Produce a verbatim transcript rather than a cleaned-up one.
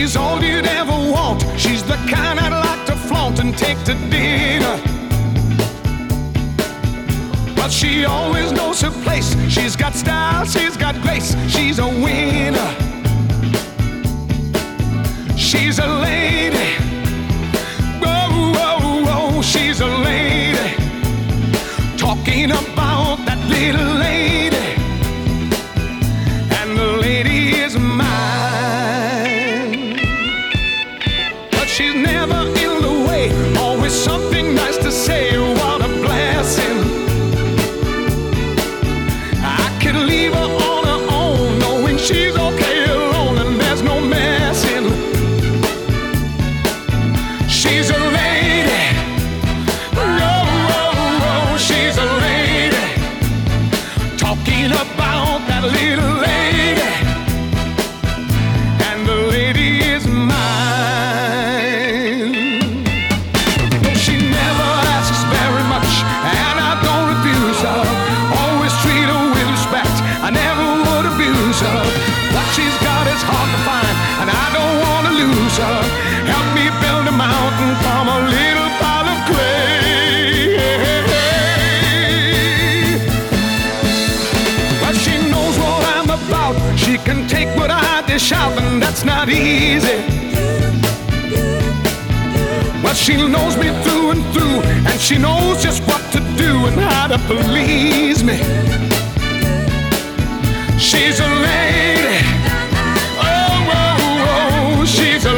She's all you'd ever want. She's the kind I'd like to flaunt and take to dinner. But she always knows her place. She's got style, she's got grace. She's a winner. She's a lady. Whoa, whoa, whoa, she's a lady. Talking about that little lady. And the lady is mine. But she's never in the way. Always something nice to say. What a blessing. I could leave her on her own, knowing she's okay alone and there's no messing. She's a lady. Whoa, whoa, whoa, she's a lady. Talking about that little lady. And the lady is mine. No, she never asks very much, and I don't refuse her. Always treat her with respect. I never would abuse her. What she's got is hard to find, and I don't want to lose her. Help me build a mountain from a little pile of clay. But she knows what I'm about. She can take what I dish out, and that's not easy. But she knows me through and through, and she knows just what to do and how to please me. She's a lady. Oh, oh, oh, she's a